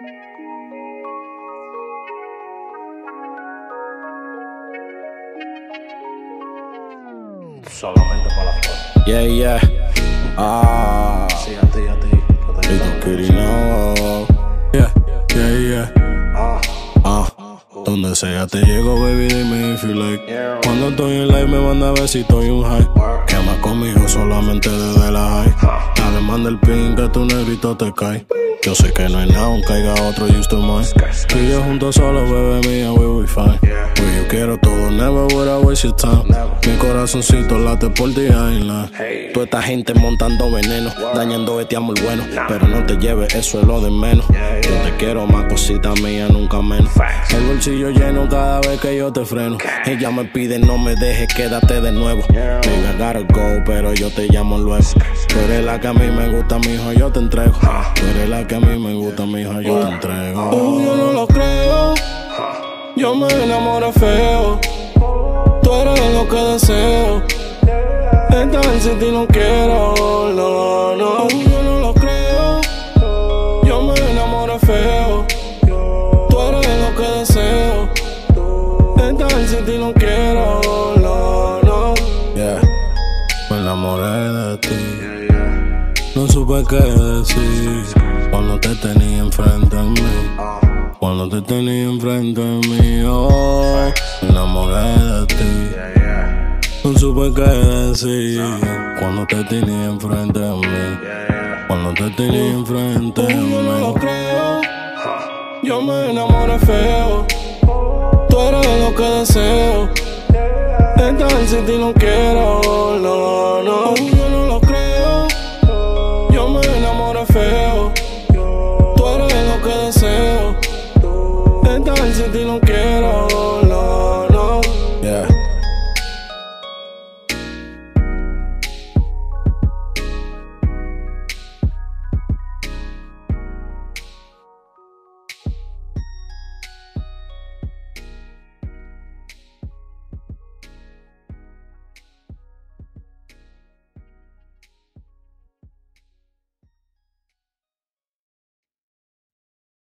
Solamente para la foto. Yeah, yeah. Ah. Sí, a ti, que te Little Kitty, no. Yeah, yeah, yeah. Donde sea te llego, baby, dime if you like. Cuando estoy en live me manda a ver si estoy un high. Quema conmigo solamente desde la high. Dale, manda el pin que tu negrito te cae. Yo sé que no hay nada, aunque caiga otro, you still mine. Tú y yo juntos solo, bebé mía, we will be fine. Pues yo quiero todo, never would I waste your time. Mi corazoncito late por ti, I ain't lying. Toda esta gente montando veneno, dañando este amor bueno. Pero no te lleves, eso es lo de menos. Yo te quiero más, cosita mía, nunca menos. El bolsillo lleno cada vez que yo te freno. Ella me pide, no me dejes, quédate de nuevo. Baby, I gotta go, pero yo te llamo luego. Tú eres la que a mí me gusta, mijo, yo te entrego. Tú eres la que a mí me gusta, mijo, yo te entrego. Yo no lo creo, yo me enamoré feo. Tú eres lo que deseo. Estar sin ti no quiero, no, no. Yo no lo creo, yo me enamoré feo. Tú eres lo que deseo. Estar sin ti no quiero, no, no. Yeah, me enamoré de ti. No supe qué decir cuando te tenía enfrente de mí. Cuando te tenía enfrente de mí, oh, me enamoré de ti. No supe qué decir cuando te tenía enfrente de mí. Cuando te tenía enfrente de Yo no lo mí. creo, yo me enamoré feo. Tú eres lo que deseo. Estar sin ti no quiero, no, no. Yo no lo creo, yo me enamoré feo. Tú eres lo que deseo. Estar sin ti no quiero.